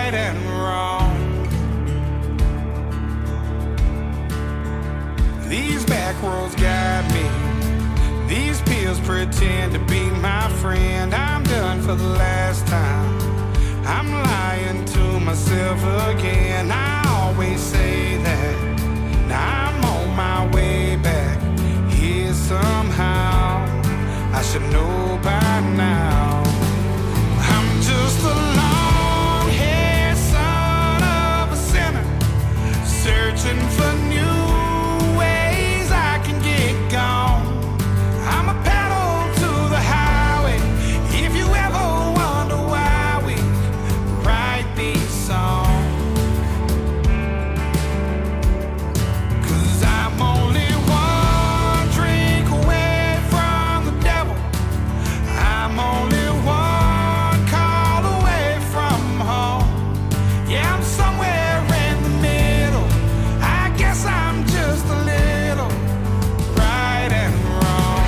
right and wrong. These back roads got me. These pills pretend to be my friend. I'm done for the last time. I'm lying to myself again. I always say that. Now I'm on my way back here somehow. I should know by now. I'm just a long-haired son of a sinner, searching for new ways I can get gone. I'm a pedal to the highway. If you ever wonder why we write these songs, 'cause I'm only one drink away from the devil. I'm only one call away from home. Yeah, I'm somewhere in the middle. I guess I'm just a little right and wrong.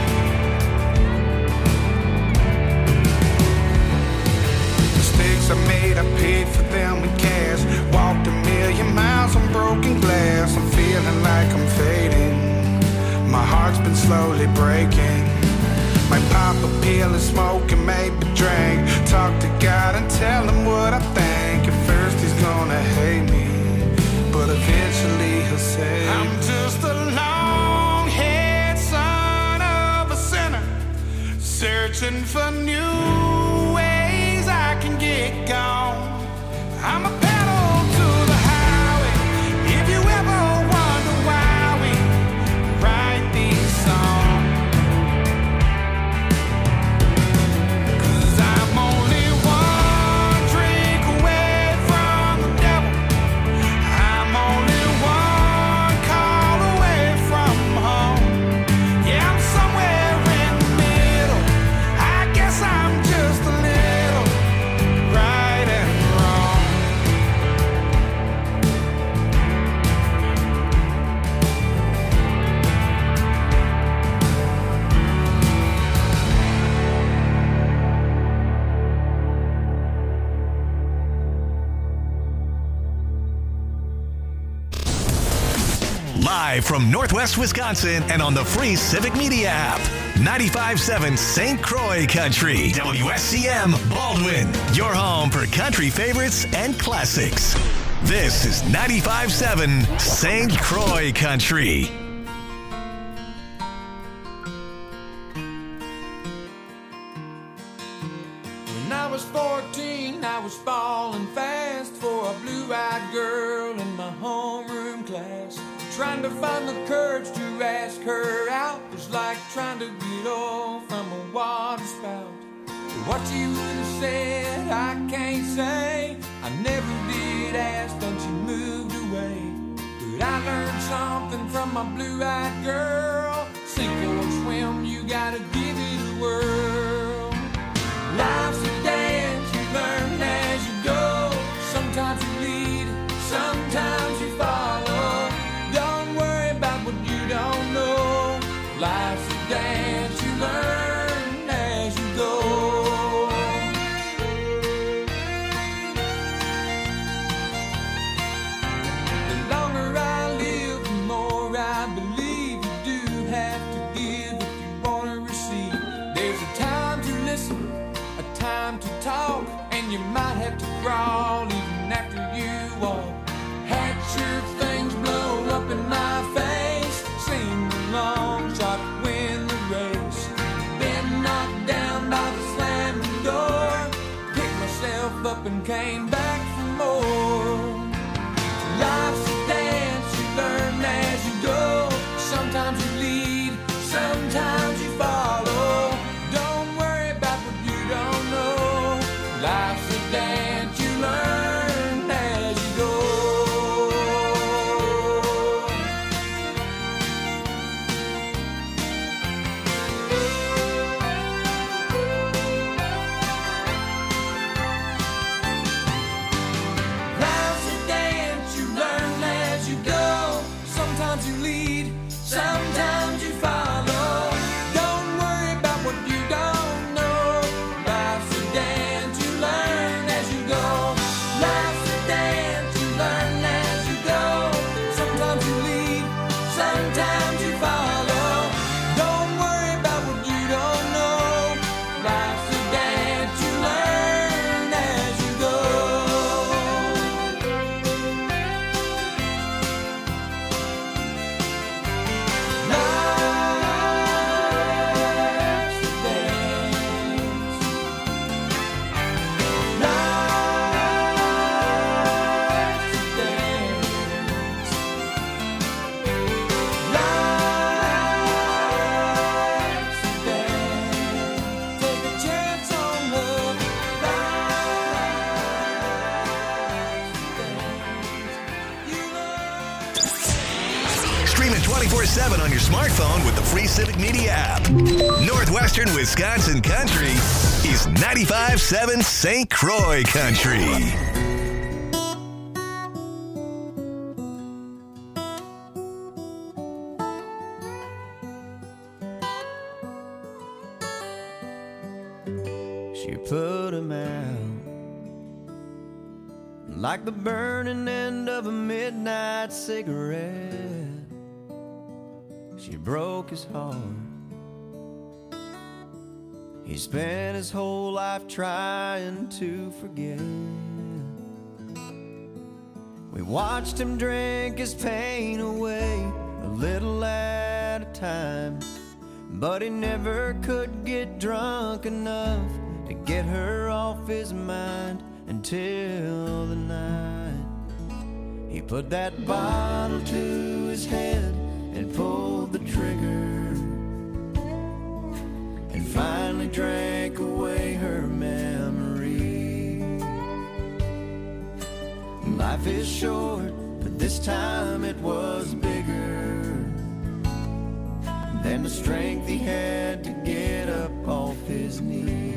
Mistakes I made, I paid for them in cash. Walked a million miles on broken glass. I'm feeling like I'm fading. My heart's been slowly breaking. Might pop a pill and smoke and maybe drink. Talk to God and tell him what I think. At first he's gonna hate me, but eventually he'll say, I'm just a long-haired son of a sinner, searching for new ways I can get gone. I'm a pedal to the highway. If you ever wonder why we write these songs, 'cause I'm only one drink away from the devil. I'm only one call away from home. Yeah, I'm somewhere in the middle. I guess I'm just a little right and wrong. Live from Northwest Wisconsin and on the free Civic Media app. 95.7 St. Croix Country. WSCM Baldwin. Your home for country favorites and classics. This is 95.7 St. Croix Country. When I was 14, I was falling fast for a blue-eyed girl in my homeroom class. Trying to find the courage to ask her out was like trying to get off from a water spout. What you would have said, I can't say. I never did ask, then she moved away. But I learned something from my blue-eyed girl. Sink or swim, you gotta give it a whirl. Life's a dance, you learn as you go. Sometimes you lead, sometimes you follow. Don't worry about what you don't know. Life's a dance, you learn as you go. The longer I live, the more I believe you do have to give if you want to receive. There's a time to listen, a time to talk, and you might have to crawl even after you walk. Had your things blow up in my face, sing the long shot, win the race. Been knocked down by the slamming door, picked myself up and came back for more. Life's a dance, you learn as you go. Sometimes you lead, sometimes you follow. Don't worry about what you don't know. Life's a dance, you learn as you go. Life's a dance, you learn as you go. Sometimes you lead, sometimes you follow. Don't worry about what you don't know. Life's a dance, you learn as you go. 24/7 on your smartphone with the free Civic Media app. Northwestern Wisconsin Country is 95.7 St. Croix Country. She put him out like the burning end of a midnight cigarette. She broke his heart. He spent his whole life trying to forget. We watched him drink his pain away a little at a time, but he never could get drunk enough to get her off his mind until the night he put that bottle to his head and pulled the trigger and finally drank away her memory. Life is short, but this time it was bigger than the strength he had to get up off his knees.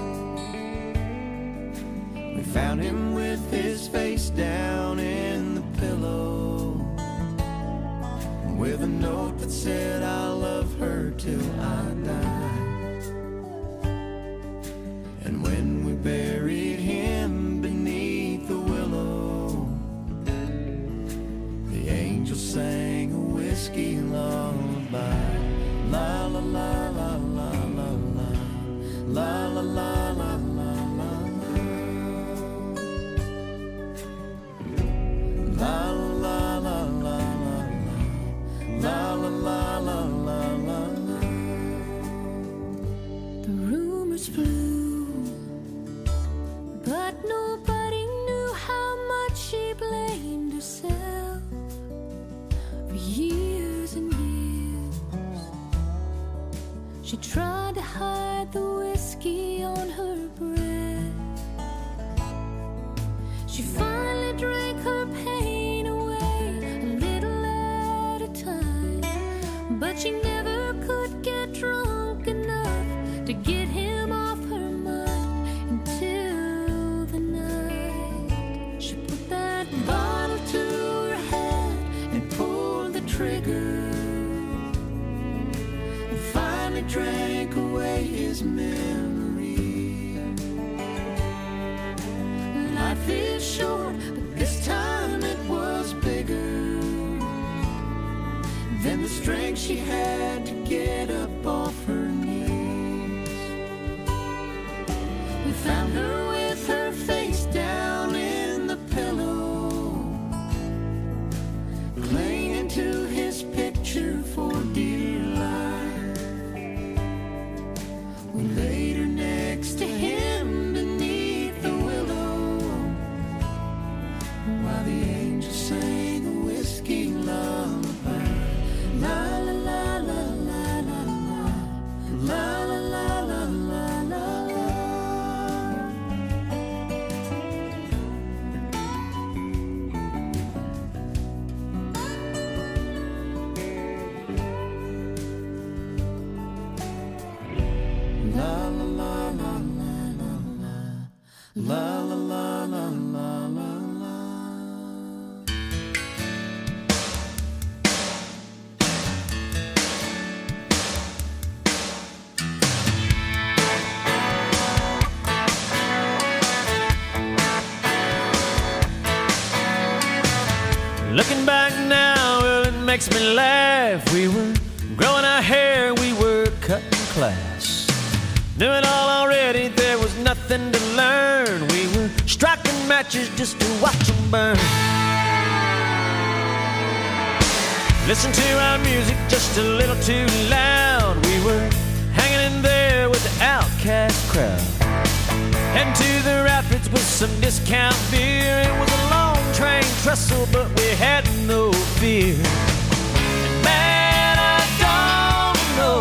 We found him with his face down in the pillow, with a note that said, "I'll love her till I die." And when we buried him beneath the willow, the angel sang a whiskey lullaby. La la la la la la la, la la la la la la, la la la la la, la la la la la la. The rumors flew, but nobody knew how much she blamed herself for years and years. She tried to hide the whiskey on her breath. She finally drank her pain away a little at a time, but she never could get drunk enough to get him off her mind until the night she put that bottle to her head and pulled the trigger and finally drank away his memory. Life is short, but this time it was bigger than the strength she had to get up off her knees. We found her with her face down in the pillow, clinging to his picture for dear life. We laid her next to him beneath the willow, while the angel sang a whiskey lullaby. La la la la la la la, la la la la la la. La la la la la la la, la la la la la la la. Looking back now, well, it makes me laugh. We were growing our hair, we were cutting class. Knew it all already, there was nothing to learn. We were striking matches just to watch them burn. Listen to our music just a little too loud. We were hanging in there with the outcast crowd. Heading to the rapids with some discount beer. It was a long train trestle, but we had no fear. And man, I don't know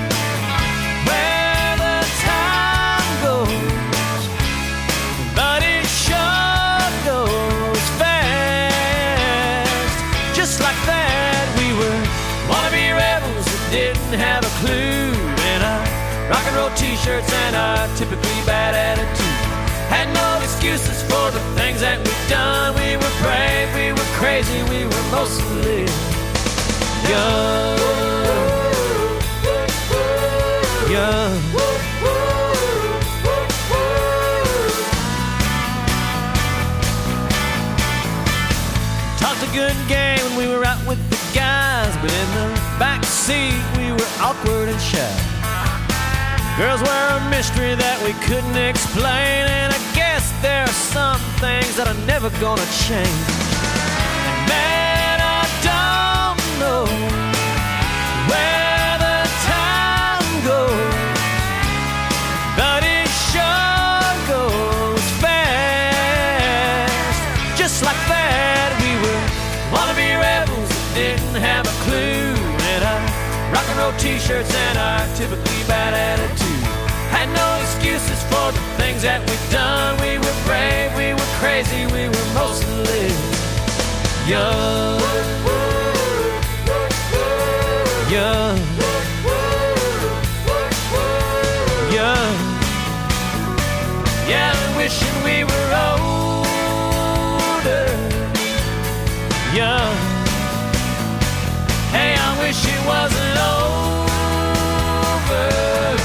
where the time goes, but it sure goes fast. Just like that, we were walking roll t-shirts and our typically bad attitude. Had no excuses for the things that we've done. We were brave, we were crazy, we were mostly young. Young. Talked a good game when we were out with the guys, but in the back seat we were awkward and shy. Girls were a mystery that we couldn't explain, and I guess there are some things that are never gonna change. And man, I don't know where the time goes, but it sure goes fast. Just like that, we were wannabe rebels that didn't have a clue, and our rock and roll t-shirts and our typically bad attitude. Had no excuses for the things that we've done. We were brave, we were crazy, we were mostly young. Young. Young. Yeah, wishing we were older. Young. Hey, I wish it wasn't over.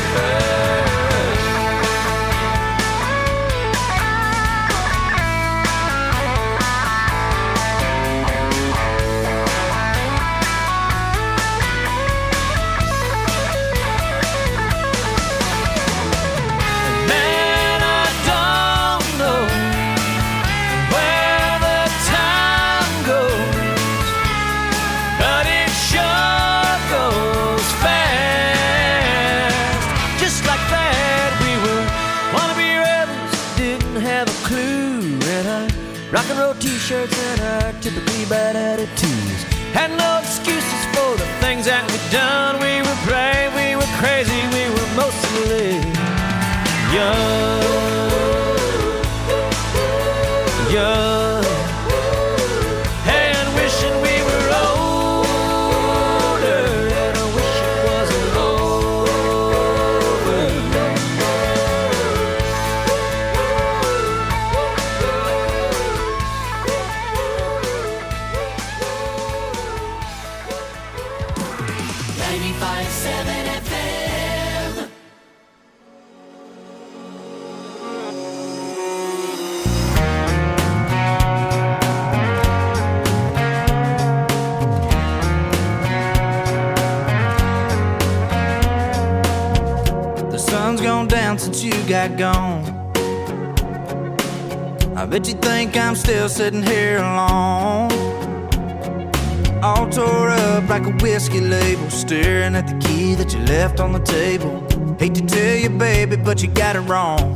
Rock and roll t-shirts and our typically bad attitudes. Had no excuses for the things that we'd done. We were brave, we were crazy, we were mostly young. Young. Hey, and wishing we were older, and I wish it wasn't over. Since you got gone, I bet you think I'm still sitting here alone, all tore up like a whiskey label, staring at the key that you left on the table. Hate to tell you, baby, but you got it wrong.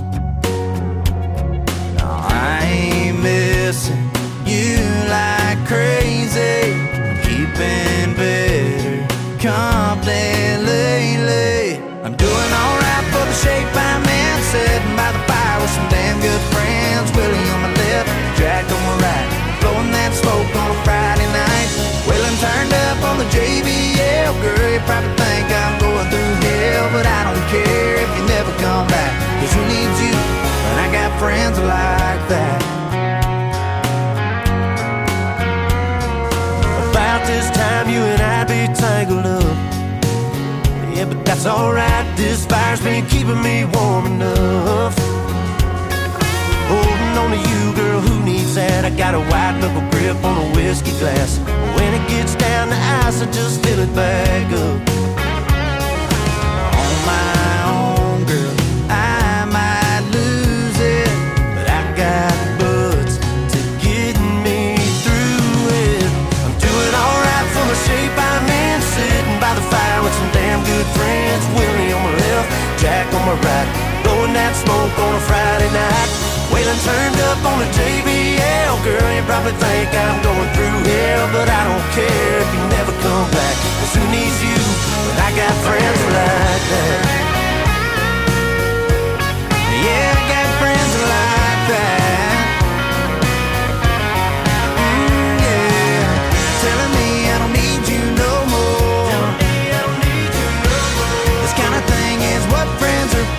No, I ain't missing you like crazy. I'm keeping better company lately. I'm doing alright for the shape I'm in, sitting by the fire with some damn good friends. Willie on my left, Jack on my right, blowing that smoke on a Friday night. Waylon turned up on the JBL. Girl, you probably think I'm going through hell, but I don't care if you never come back, 'cause who needs you when I got friends like that? About this time you and I'd be tangled up. Yeah, but that's alright, this fire's been keeping me warm enough. Holding on to you, girl, who needs that? I got a white knuckle grip on a whiskey glass. When it gets down to ice, I just fill it back up. On my own, girl, I might lose it, but I got buds to get me through it. I'm doing alright for the shape I'm in, sitting by the fire with some damn good friends. Willie on my left, Jack on my right, blowing that smoke on a Friday night. Waylon turned up on the JBL. Girl, you probably think I'm going through hell, but I don't care if you never come back, 'cause who needs you when I got friends like that? Yeah, I got friends like that. Yeah, telling me I don't need you no more. This kind of thing is what friends are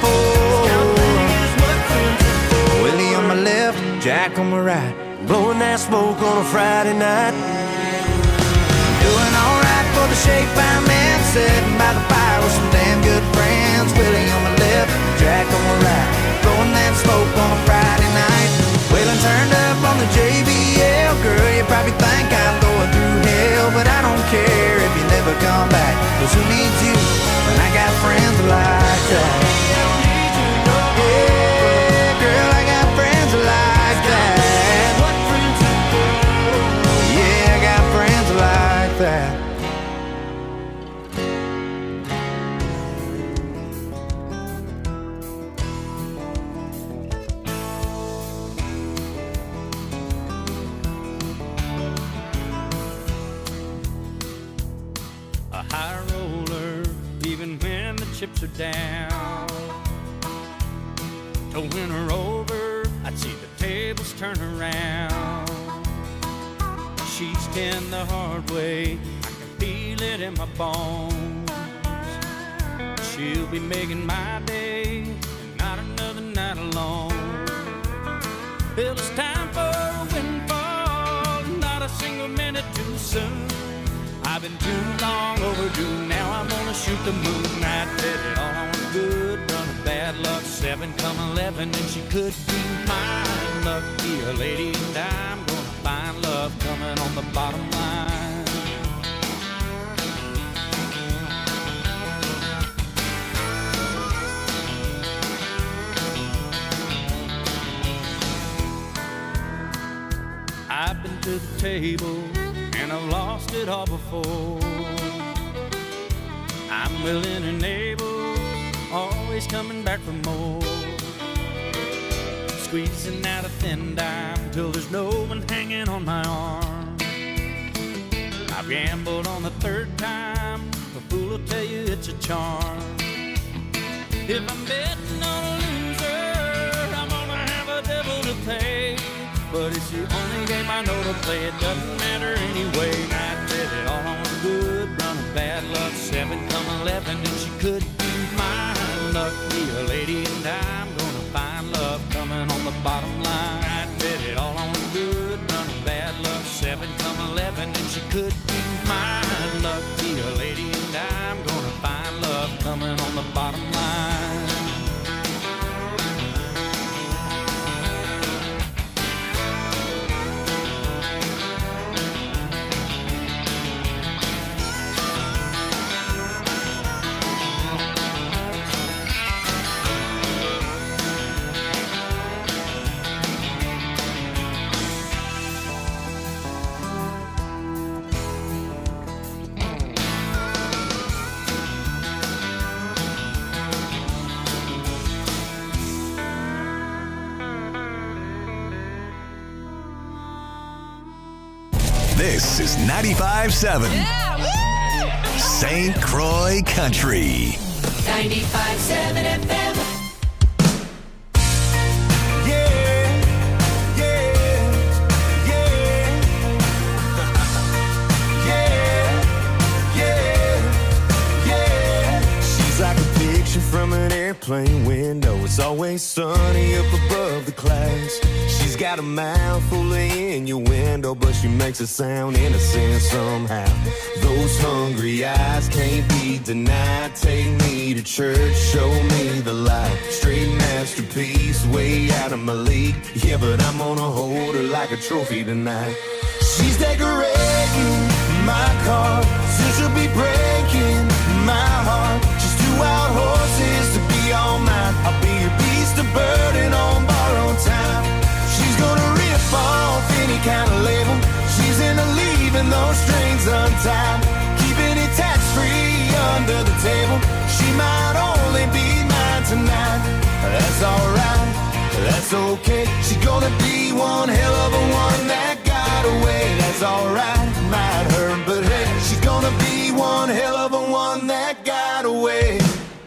Jack on my right, blowing that smoke on a Friday night. Doing alright for the shape I'm in, sitting by the fire with some damn good friends. Willie on my left, Jack on my right, blowing that smoke on a Friday night. Waylon turned up on the JBL. Girl, you probably think I'm going through hell, but I don't care if you never come back, 'cause who needs you when I got friends like that? Yeah, girl, I got friends like that. Yeah, I got friends like that. A high roller, even when the chips are down. To win her over, I'd see the tables turn around. She's 10 the hard way, I can feel it in my bones. She'll be making my day, and not another night alone. Well, it's time for a windfall, not a single minute too soon. I've been too long overdue, now I'm gonna shoot the moon. I bet it all on good run of bad luck, 7 come 11, and she could be mine. Lucky a lady, and I'm gonna find love coming on the bottom line. I've been to the table, and I've lost it all before. I'm willing and able, always coming back for more. Squeezing out a thin dime till there's no one hanging on my arm. I've gambled on the 3rd time, a fool will tell you it's a charm. If I'm betting on a loser, I'm gonna have a devil to pay. But it's the only game I know to play, it doesn't matter anyway. I bet it all on a good run of bad luck, 7 come 11, and she could be mine. Lucky a lady, and I'm gonna find love coming on the bottom line. I bet it all on a good run of bad luck, 7 come 11, and she could be mine. Lucky a lady, and I'm gonna find love coming on the bottom line. This is 95.7 St. Croix Country. 95.7 FM. From an airplane window, it's always sunny up above the clouds. She's got a mouth full of innuendo, but she makes it sound innocent somehow. Those hungry eyes can't be denied. Take me to church, show me the light. Straight masterpiece, way out of my league. Yeah, but I'm gonna hold her like a trophy tonight. She's decorating my car, soon she'll be breaking my heart. She's 2 wild horses to be all mine. I'll be your beast of burden on borrowed time. She's gonna rip off any kind of label. She's into leaving those strings untied, keeping it tax-free under the table. She might only be mine tonight. That's alright, that's okay. She's gonna be one hell of a one that got away. That's alright, might hurt, but hey, she's gonna be one hell of a one that got away.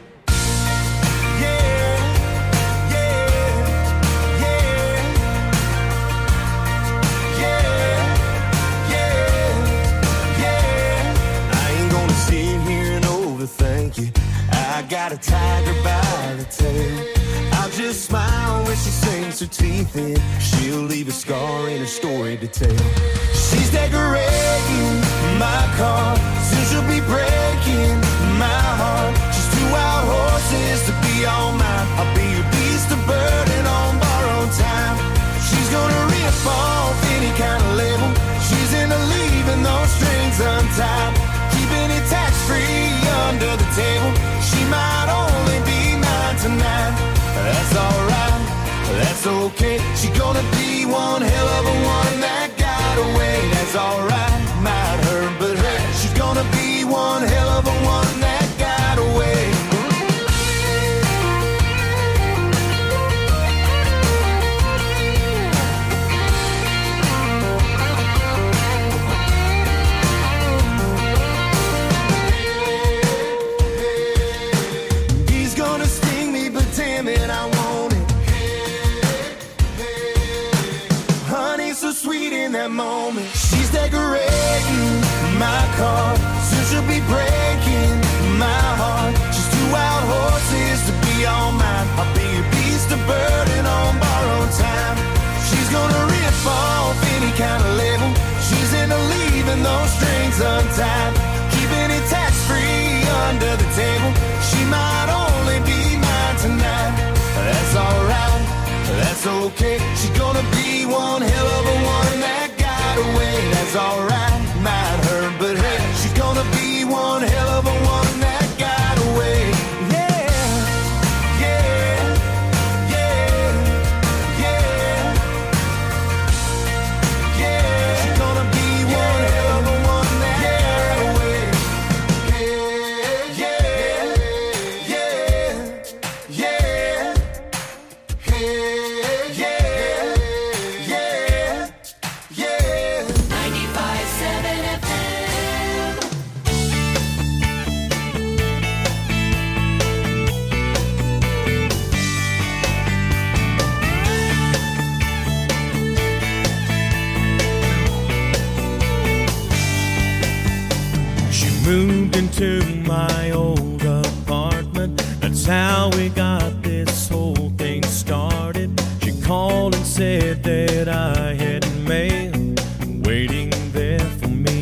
Thank you. I got a tiger by the tail. I'll just smile when she sings her tea underneath it. She'll leave a scar and a story to tell. She's decorating my car, soon she'll be breaking my heart. She's 2 wild horses to be all mine. I'll be a beast of burden on borrowed time. She's gonna rip off any kind of label. She's into leaving those strings untied, keeping it tax-free under the table. She might only be mine tonight. That's alright, that's okay. She's gonna be one hell of a one that got away. That's alright, might hurt, but hey, she's gonna be one hell of a one that got away. He's gonna sting me, but damn it, I want it. Honey, so sweet in that moment. She's decorating my car, soon she'll be breaking my heart. She's 2 wild horses to be all mine. I'll be a beast of burden on borrowed time. She's gonna rip off any kind of label. She's into leaving those strings untied, keeping it tax-free under the table. She might only be mine tonight. That's alright, that's okay. She's gonna be one hell of a one that got away. That's alright, might hurt, but hey, she's gonna be one hell of a one that got away. Yeah, yeah, yeah, yeah, yeah. She's gonna be one hell of a one that got away. Yeah, yeah, yeah, yeah, yeah, yeah, yeah. 95.7 FM. She moved into my old apartment. That's how we got this whole thing started. She called and said that I had mail waiting there for me.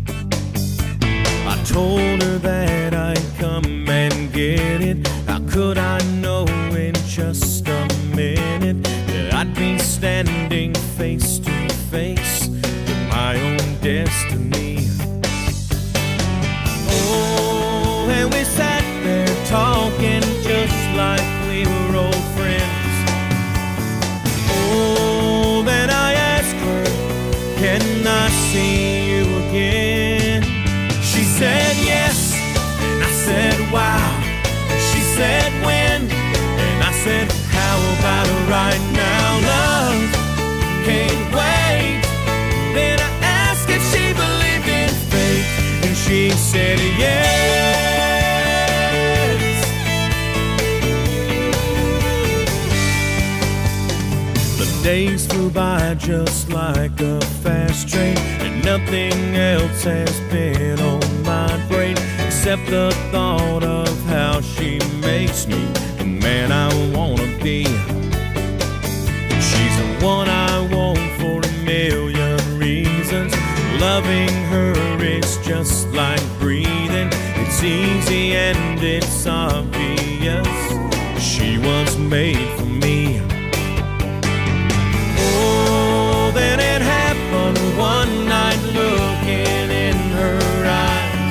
I told her that I'd come and get it. How could I know in just a minute that I'd be standing face to face with my own destiny? Oh, and we sat there talking just like we were old friends. Oh, then I asked her, can I see you again? She said yes, and I said wow. She said when, and I said how about right now? Love can't wait. Then I asked if she believed in fate, and she said yes. The days flew by just like a fast train, and nothing else has been on my brain except the thought of how she makes me the man I wanna be. She's the one I want for a million reasons. Loving her is just like breathing. It's easy and it's obvious. She was made for me. Oh, then it happened one night looking in her eyes.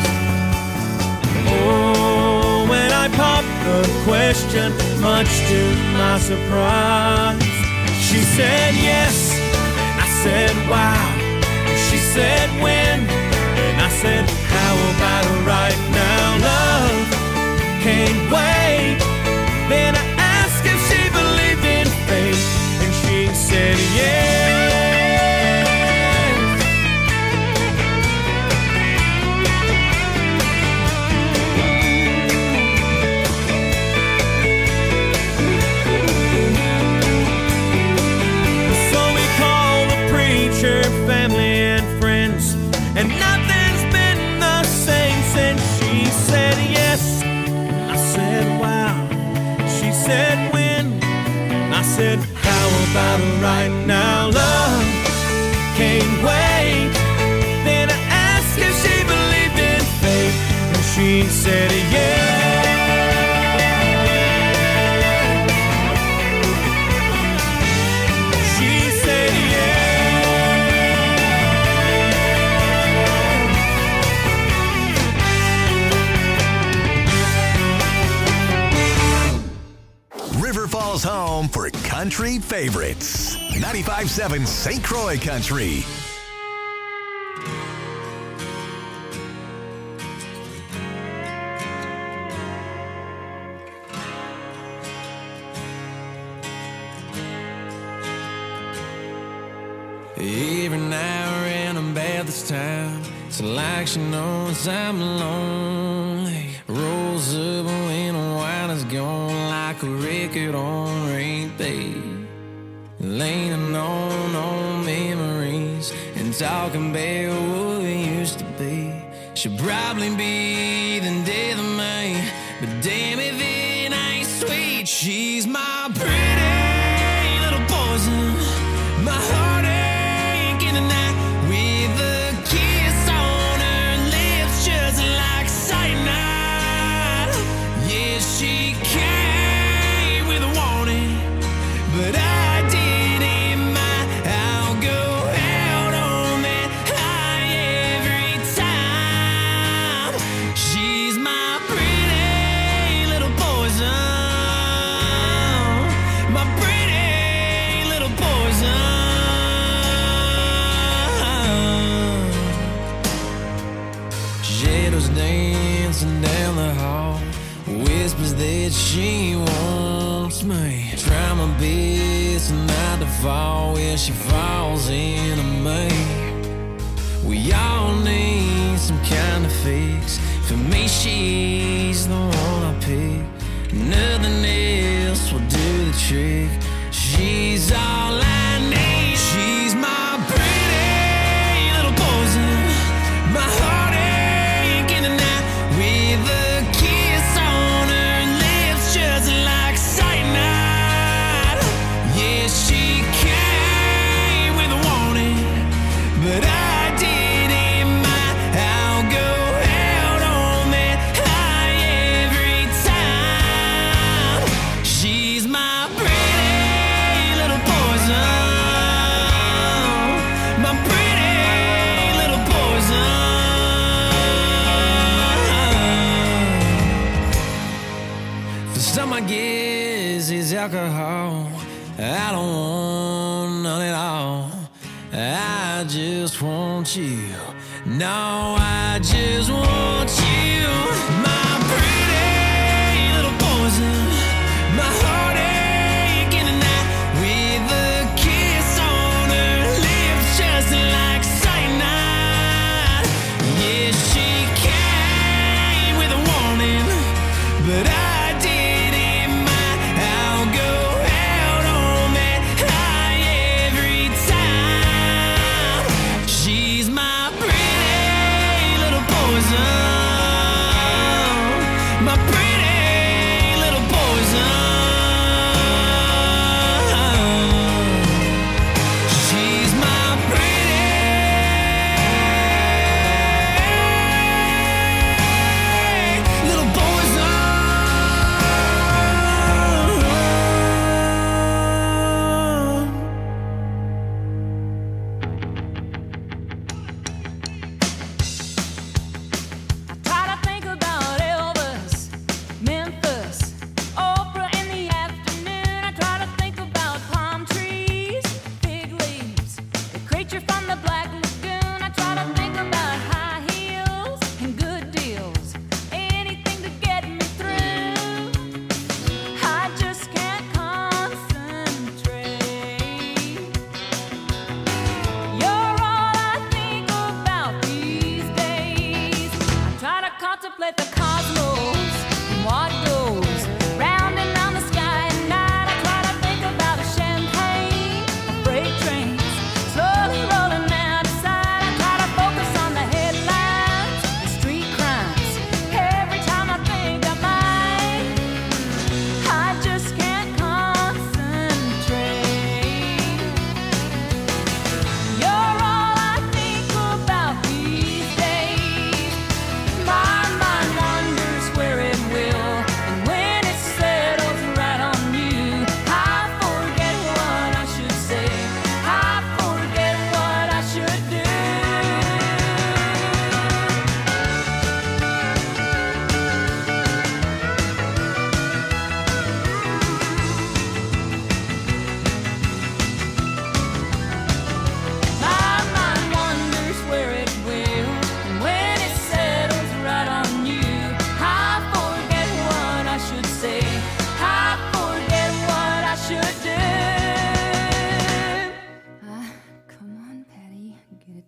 Oh, when I popped the question, much to my surprise, she said yes, and I said wow. She said when, and I said how about right now? Love can't wait. Then I asked if she believed in fate, and she said yes. So we called the preacher, family and friends, and nothing's been the same since she said yes. I said right now. Love can't wait. Then I asked if she believed in fate, and she said yeah. She said River Falls home for country favorites. 95.7 St. Croix Country. Every now and then about this time, it's like she knows I'm lonely. Rolls up when the wine is gone like a record on repeat. Leaning on old memories and talking about what we used to be. She'll probably be the death of me, but damn if it ain't sweet. She's my pretty little poison, my heartache in the night, with a kiss on her lips just like cyanide. Yeah, she came with a warning, but I didn't mind. I'll go out on that high every time. She's my pretty little poison, my pretty little poison. Shadows dancing down the hall, whispers that she wants me. Try my best not to fall where she falls into me. We all need some kind of fix. For me, she's the one I pick. Nothing else will do the trick. She's all I need. She's my pretty little poison, my heartache in the night, with a kiss on her lips just like cyanide. Yeah, she came with a warning, but I didn't mind. I'll go out on that high every time. She's my pretty little poison, my pretty little poison. For some, I guess it's alcohol. I don't want none at all. I just want you. No, I just want you. My pretty little poison, my heartache in the night, with a kiss on her lips just like cyanide. Yeah, she came with a warning, but I didn't mind. I'll go out on that high every time. She's my pretty little poison,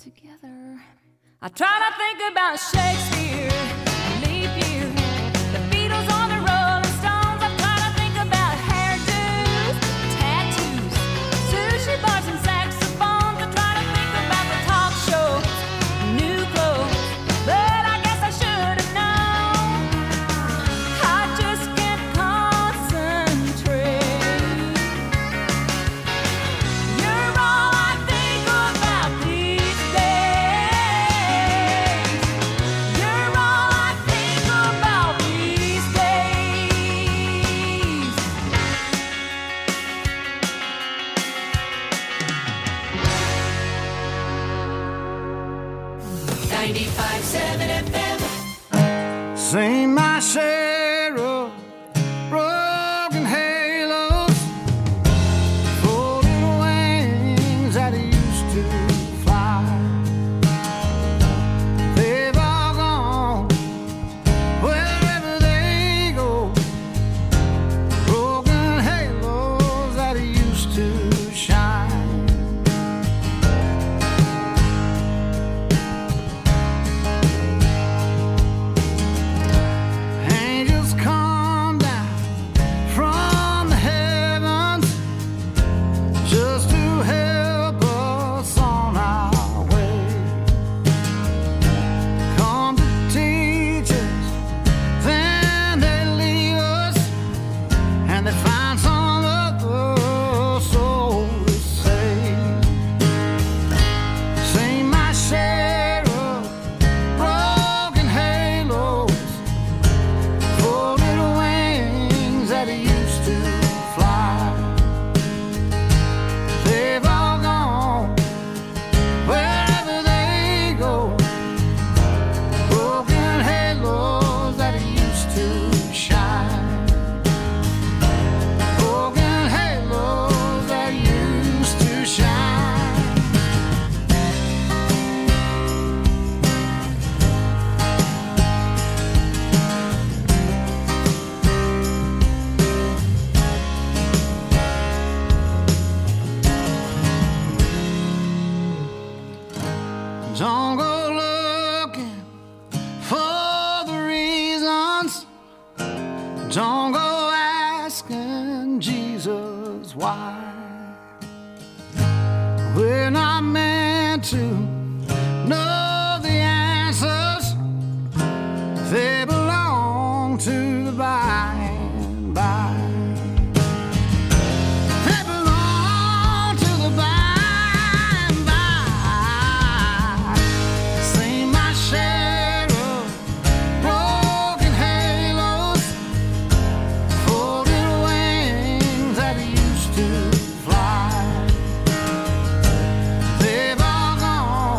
together. I try to think about Shakespeare, leap year, the Beatles on the Rolling Stones. I try to think about hairdos, tattoos, sushi bars and saxophones. I try to think about the talk shows, new clothes, but I guess I should have known. I just can't concentrate. You're all I think about these days. You're all I think about these days. 95.7 FM. Sing my share of broken halos, folded wings that used to fly. They've all gone wherever they go. Broken halos that used to shine. Angels come down from the heavens just to help us on our way. Come to teach us, then they leave us, and they find some other soul to save. Sing my share of broken halos, folded wings that used to fly. They've all gone wherever they go. Broken halos that used to shine. Broken halos that used to shine. Don't go looking for the reasons. Don't go asking Jesus why. We're not meant to know the answers. They belong to the by and by. They belong to the by and by. Sing my share of broken halos, folded wings that used to fly. They've all gone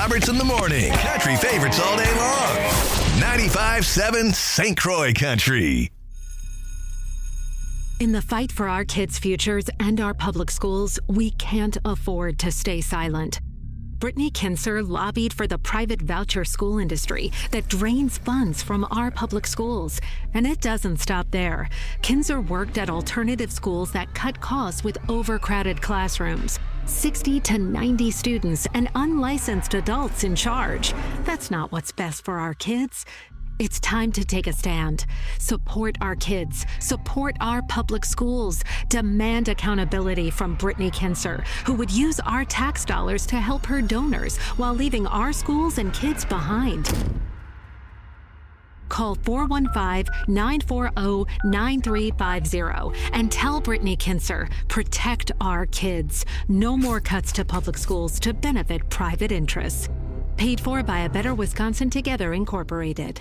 Roberts in the morning. Country favorites all day long. 95.7 St. Croix Country. In the fight for our kids' futures and our public schools, we can't afford to stay silent. Brittany Kinser lobbied for the private voucher school industry that drains funds from our public schools. And it doesn't stop there. Kinser worked at alternative schools that cut costs with overcrowded classrooms. 60 to 90 students and unlicensed adults in charge. That's not what's best for our kids. It's time to take a stand. Support our kids. Support our public schools. Demand accountability from Brittany Kinser, who would use our tax dollars to help her donors while leaving our schools and kids behind. Call 415-940-9350 and tell Brittany Kinser, protect our kids. No more cuts to public schools to benefit private interests. Paid for by A Better Wisconsin Together, Incorporated.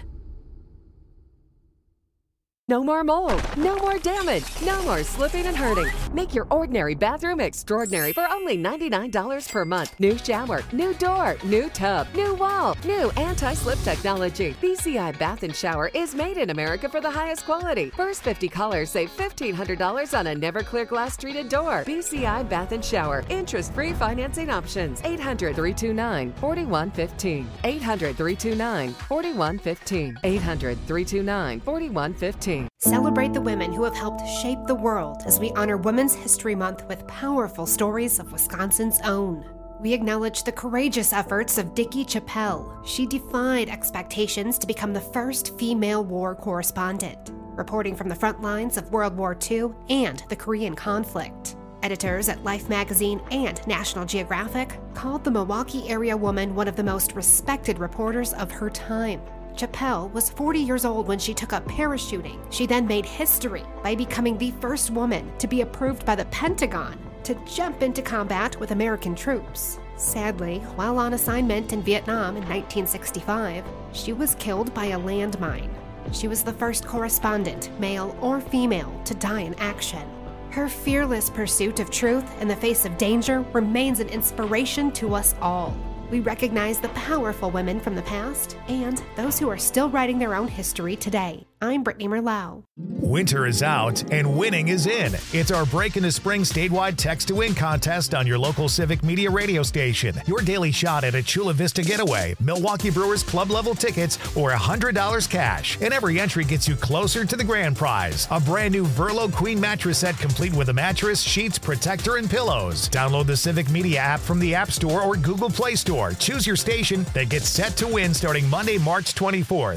No more mold, no more damage, no more slipping and hurting. Make your ordinary bathroom extraordinary for only $99 per month. New shower, new door, new tub, new wall, new anti-slip technology. BCI Bath and Shower is made in America for the highest quality. First 50 callers save $1,500 on a Never-Clear glass treated door. BCI Bath and Shower. Interest-free financing options. 800-329-4115. 800-329-4115. 800-329-4115. Celebrate the women who have helped shape the world as we honor Women's History Month with powerful stories of Wisconsin's own. We acknowledge the courageous efforts of Dickie Chappelle. She defied expectations to become the first female war correspondent, reporting from the front lines of World War II and the Korean conflict. Editors at Life magazine and National Geographic called the Milwaukee area woman one of the most respected reporters of her time. Chappelle was 40 years old when she took up parachuting. She then made history by becoming the first woman to be approved by the Pentagon to jump into combat with American troops. Sadly, while on assignment in Vietnam in 1965, she was killed by a landmine. She was the first correspondent, male or female, to die in action. Her fearless pursuit of truth in the face of danger remains an inspiration to us all. We recognize the powerful women from the past and those who are still writing their own history today. I'm Brittany Merlau. Winter is out and winning is in. It's our Break into Spring statewide Text to Win contest on your local Civic Media radio station. Your daily shot at a Chula Vista getaway, Milwaukee Brewers club level tickets, or $100 cash. And every entry gets you closer to the grand prize. A brand new Verlo Queen mattress set complete with a mattress, sheets, protector, and pillows. Download the Civic Media app from the App Store or Google Play Store. Choose your station that gets set to win starting Monday, March 24th.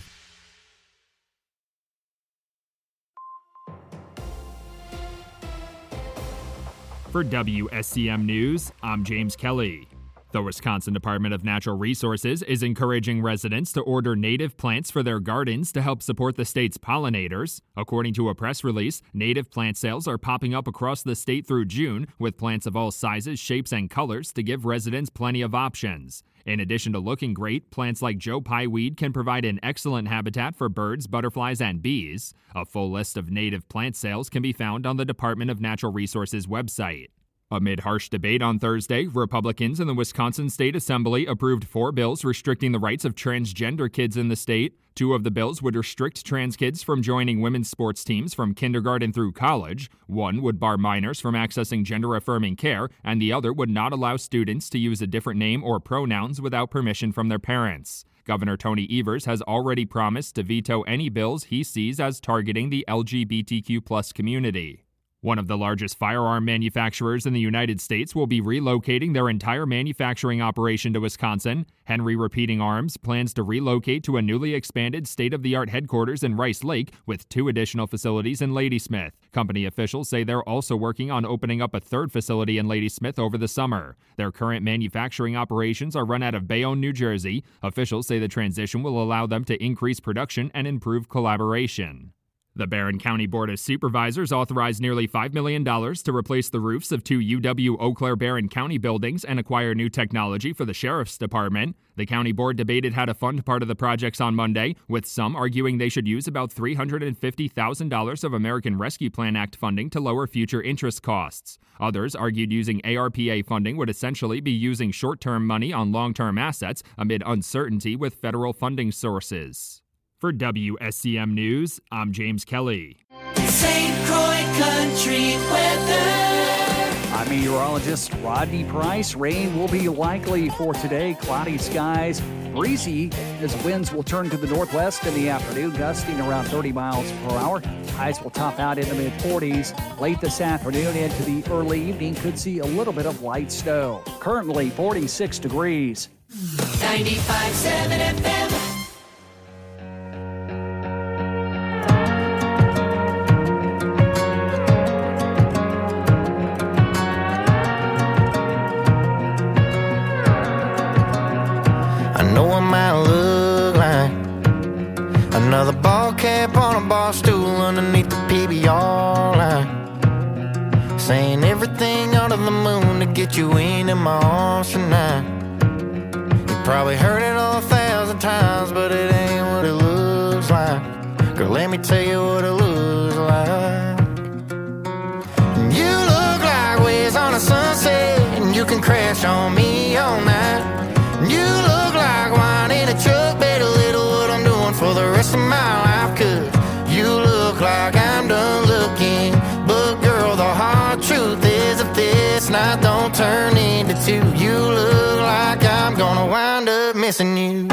For WSCM News, I'm James Kelly. The Wisconsin Department of Natural Resources is encouraging residents to order native plants for their gardens to help support the state's pollinators. According to a press release, native plant sales are popping up across the state through June, with plants of all sizes, shapes, and colors to give residents plenty of options. In addition to looking great, plants like Joe Pye weed can provide an excellent habitat for birds, butterflies, and bees. A full list of native plant sales can be found on the Department of Natural Resources website. Amid harsh debate on Thursday, Republicans in the Wisconsin State Assembly approved 4 bills restricting the rights of transgender kids in the state. 2 of the bills would restrict trans kids from joining women's sports teams from kindergarten through college. 1 would bar minors from accessing gender-affirming care, and the other would not allow students to use a different name or pronouns without permission from their parents. Governor Tony Evers has already promised to veto any bills he sees as targeting the LGBTQ+ community. One of the largest firearm manufacturers in the United States will be relocating their entire manufacturing operation to Wisconsin. Henry Repeating Arms plans to relocate to a newly expanded state-of-the-art headquarters in Rice Lake with 2 additional facilities in Ladysmith. Company officials say they're also working on opening up a 3rd facility in Ladysmith over the summer. Their current manufacturing operations are run out of Bayonne, New Jersey. Officials say the transition will allow them to increase production and improve collaboration. The Barron County Board of Supervisors authorized nearly $5 million to replace the roofs of 2 UW-Eau Claire-Barron County buildings and acquire new technology for the Sheriff's Department. The county board debated how to fund part of the projects on Monday, with some arguing they should use about $350,000 of American Rescue Plan Act funding to lower future interest costs. Others argued using ARPA funding would essentially be using short-term money on long-term assets amid uncertainty with federal funding sources. For WSCM News, I'm James Kelly. St. Croix Country weather. I'm meteorologist Rodney Price. Rain will be likely for today. Cloudy skies, breezy as winds will turn to the northwest in the afternoon, gusting around 30 miles per hour. Highs will top out in the mid-40s. Late this afternoon into the early evening, could see a little bit of light snow. Currently 46 degrees. 95.7 FM. Know I might look like another ball cap on a bar stool underneath the PBR line, saying everything under the moon to get you in my arms tonight. You probably heard it 1,000 times, but it ain't what it looks like. Girl, let me tell you what it looks like. You look like waves on a sunset, and you can crash on me all night. You look like wine in a truck, better little what I'm doing for the rest of my life. Cause you look like I'm done looking, but girl, the hard truth is if this night don't turn into two, you look like I'm gonna wind up missing you.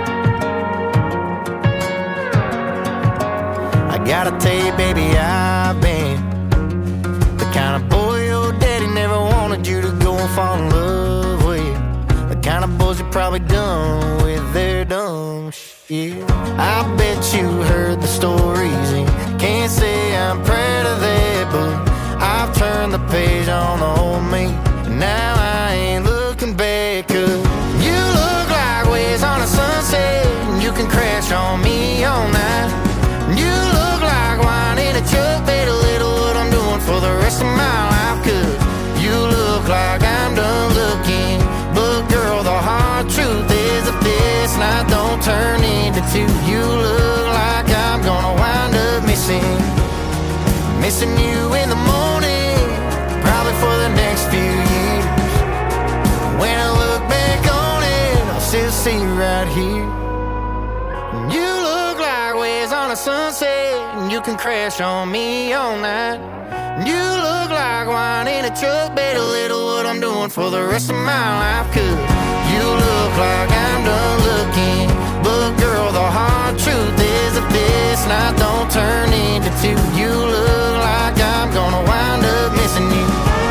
I gotta tell you, baby, I've been the kind of boy your daddy never wanted you to go and fall in love with. Kind of boys you're probably done with their dumb shit. I bet you heard the stories and can't say I'm proud of that, but I've turned the page on the old me, and now I ain't looking back. Cause you look like waves on a sunset, and you can crash on me all night. You look like wine in a truck, better little what I'm doing for the rest of my life. Cause you look like I'm done looking, but girl, the hard truth is if this night don't turn into two, you look like I'm gonna wind up missing you in the morning, probably for the next few years. When I look back on it, I'll still see you right here. You look like waves on a sunset, and you can crash on me all night. You look like wine in a truck, better little what I'm doing for the rest of my life. Cause you look like I'm done looking, but girl, the hard truth is if this night don't turn into two, you look like I'm gonna wind up missing you.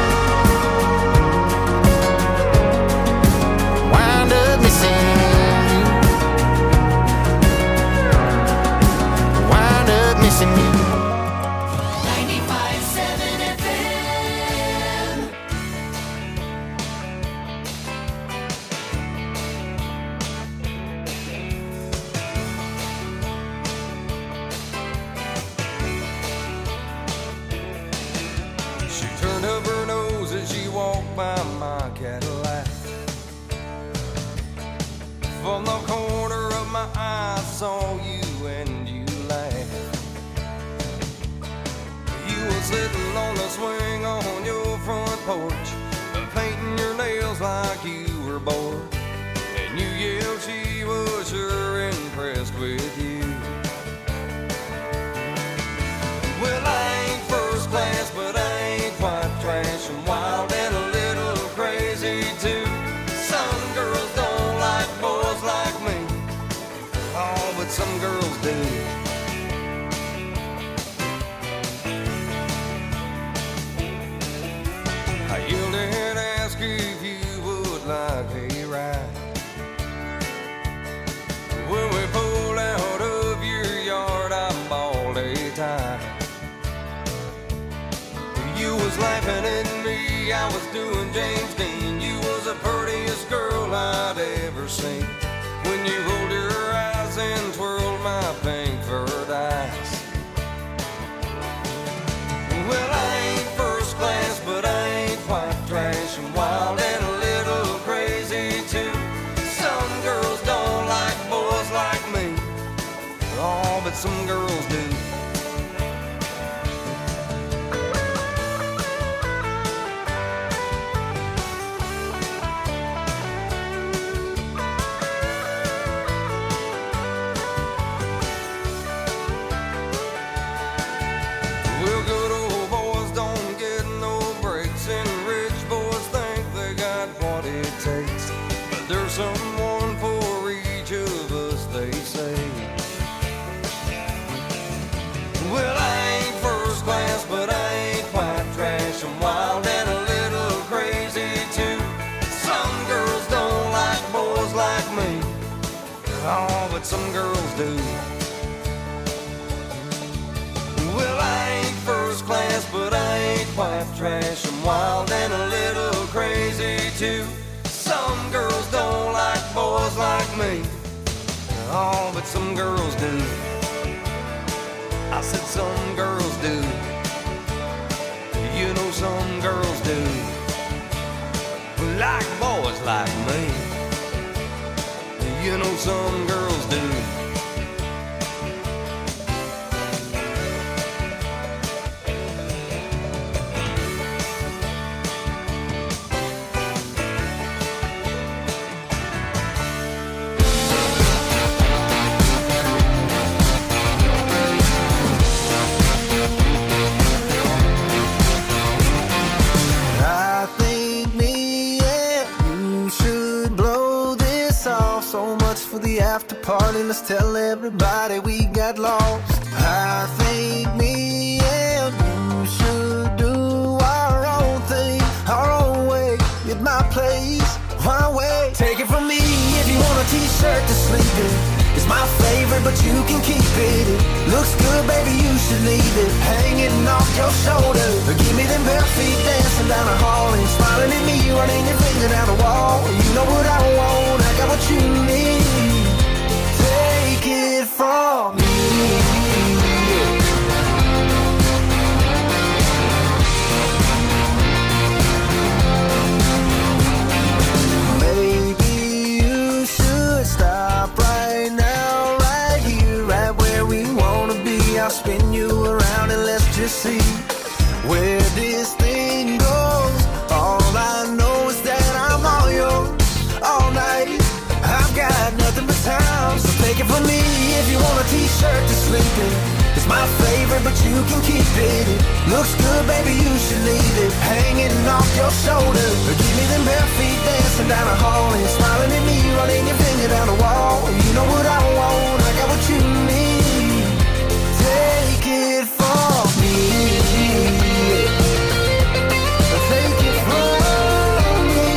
Wind up missing you. Wind up missing you. By my Cadillac, from the corner of my eye I saw you and you laughed. You were sitting on the swing on your front porch, painting your nails like you were bored, and you yelled she was sure impressed with you. Well, I ain't first class, but I ain't quite trash, and wild and a little crazy too. Some girls don't like boys like me, oh, but some girls do. I yelled and asked if you would like a ride. When we pulled out of your yard, I bawled a tie. You was laughing at me, I was doing James Dean. You was the prettiest girl I'd ever seen. When you rolled your eyes and twirled my pink furred eyes, some girls do. Well, good old boys don't get no breaks, and rich boys think they got what it takes. But there's someone for each of us, they say. Well, I ain't first class, but I ain't quite trash. I'm wild and a little crazy too. Some girls don't like boys like me. Oh, but some girls do. Well, I ain't first class, but I ain't quite trash. I'm wild and a little crazy too. Some girls don't like boys like me. Oh, but some girls do. I said some girls do. You know some girls do. Like boys like me. You know some girls do. I think me and you should blow this off. So much for the after party, let's tell everybody we got lost. I think me and you should do our own thing, our own way, at my place, my way. Take it from me, if you want a t-shirt to sleep in, it's my favorite, but you can keep it. It looks good, baby, you should leave it hanging off your shoulder. Give me them bare feet dancing down the hall and smiling at me, running your finger down the wall. You know what I want, I got what you need. Take it from me. Maybe you should stop right now, right here, right where we wanna be. I'll spin you around and let's just see where this thing goes. All I know is that I'm all yours all night. I've got nothing but time, so take it from me. If you want a t-shirt to sleep in, it's my favorite, but you can keep it. It looks good, baby, you should leave it hanging off your shoulder. Give me them bare feet dancing down the hall and smiling at me, running your finger down the wall. You know what I want, I got what you need. Take it from me. Take it from me.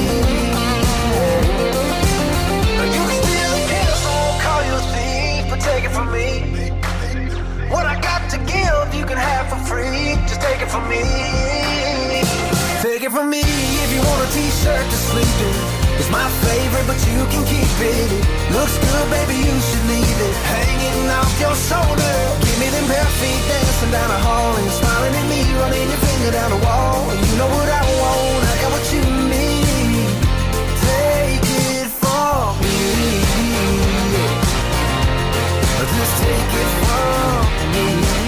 You can still kill, so I won't call you a thief, but take it from me. What I got to give, you can have for free. Just take it from me. Take it from me if you want a t-shirt to sleep in. It's my favorite, but you can keep it. It looks good, baby, you should leave it hanging off your shoulder. Give me them bare feet dancing down the hall and smiling at me, running your finger down the wall. You know what I want, I got what you need. Take it from me. Just take it from me.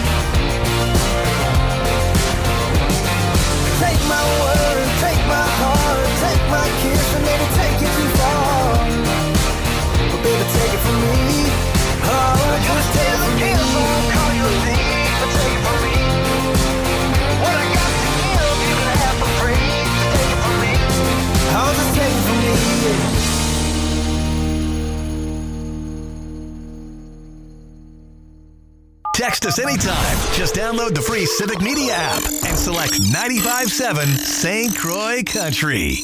Take my word, take my heart, take my kiss, and maybe take it too far. But baby, take it from me. Oh, just take it from me. I won't call you a thief, but take it from me. What I got to give, you can have for free. Just take it from me. Oh, just take it from me. Text us anytime. Just download the free Civic Media app and select 95.7 St. Croix Country.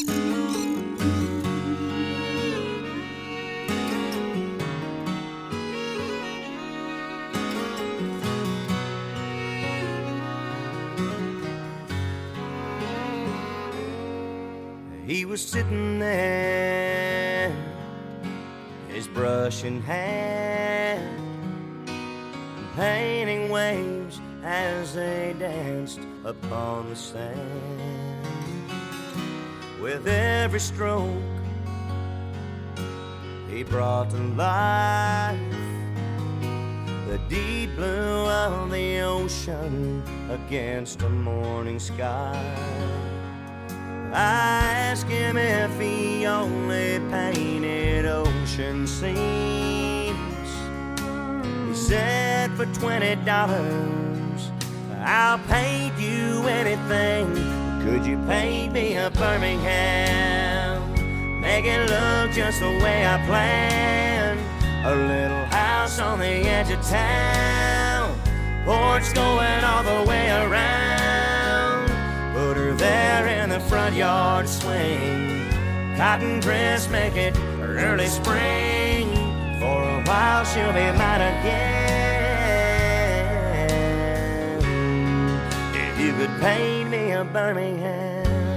He was sitting there, his brush in hand, painting waves as they danced upon the sand. With every stroke, he brought to life the deep ocean against a morning sky. I asked him if he only painted ocean scenes. He said for $20 I'll paint you anything. Could you paint me a Birmingham? Make it look just the way I planned. A little house on the edge of town, porch going all the way around. Put her there in the front yard swing. Cotton dress, make it early spring. For a while she'll be mine again. If you could paint me a Birmingham.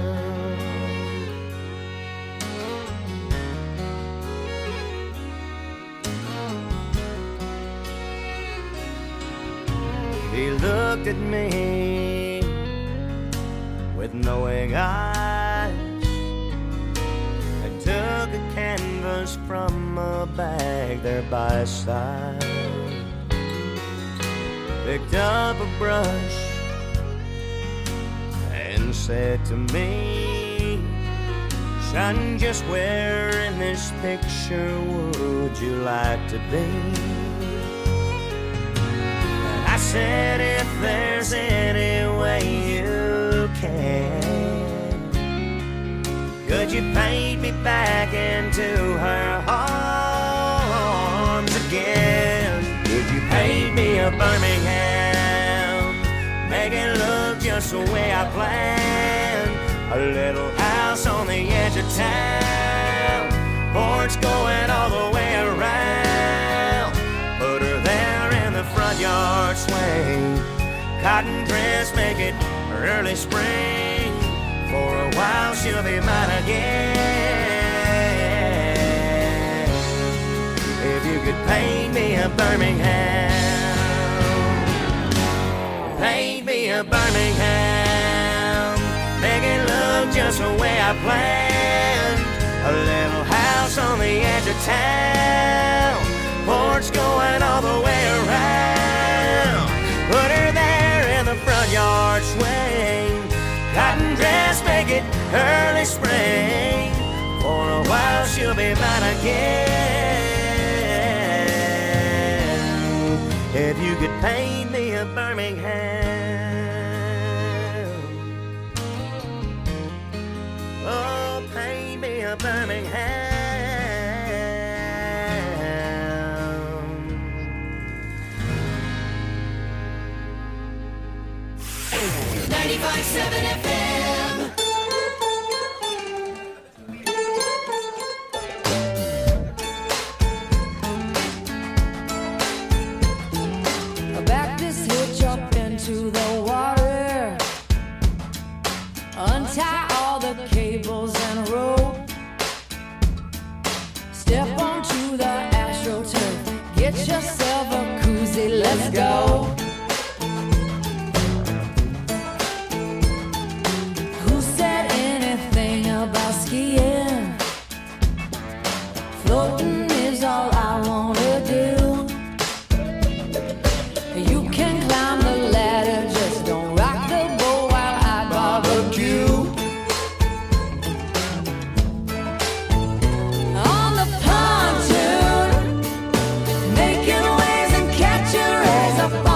He looked at me with knowing eyes and took a canvas from a bag there by his side. Picked up a brush and said to me, "Son, just where in this picture would you like to be?" I said, "If there's any way you can, could you paint me back into her arms again? Could you paint me a Birmingham? Make it look just the way I planned. A little house on the edge of town, porch going all the way around. Put her there in the front yard swing. Cotton dress, make it early spring. For a while she'll be mine again. If you could paint me a Birmingham, paint me a Birmingham. Make it look just the way I planned. A little house on the edge of town, porch going all the way around. Put her there in the front yard swing. Cotton dress, make it early spring. For a while she'll be mine again. If you could paint me a Birmingham, oh, paint me a Birmingham. 95.7 FM. Back this hitch up into the water. Untie all the cables and rope. Step onto the AstroTurf. Get yourself a koozie, let's go. Floating is all I wanna do. You can climb the ladder, just don't rock the boat while I barbecue. On the pontoon, making waves and catching rays up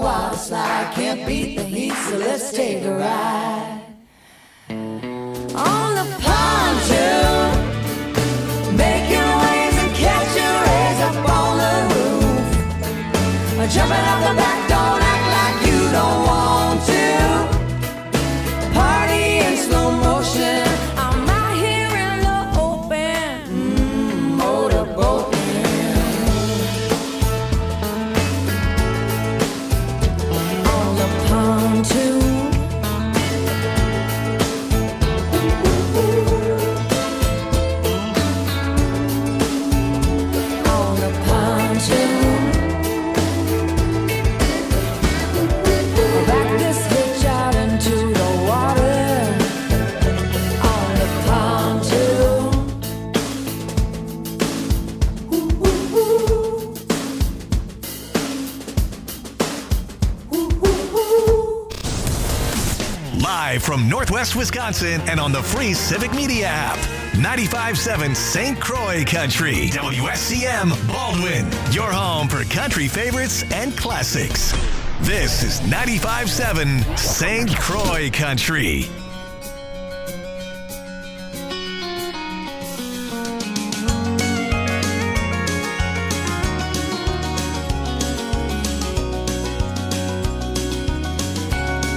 water slide. Can't beat the heat, so let's take a ride. On the pontoon, making waves and catching rays up on the roof. Jumping out the back, don't act like you don't want to. Party in slow motion. I'm out here in the open, motorboating. On the pontoon. On the pontoon. Back this hitch out into the water. On the pontoon. Live from Northwest Wisconsin and on the free Civic Media app. 95.7 St. Croix Country. WSCM Baldwin. Your home for country favorites and classics. This is 95.7 St. Croix Country.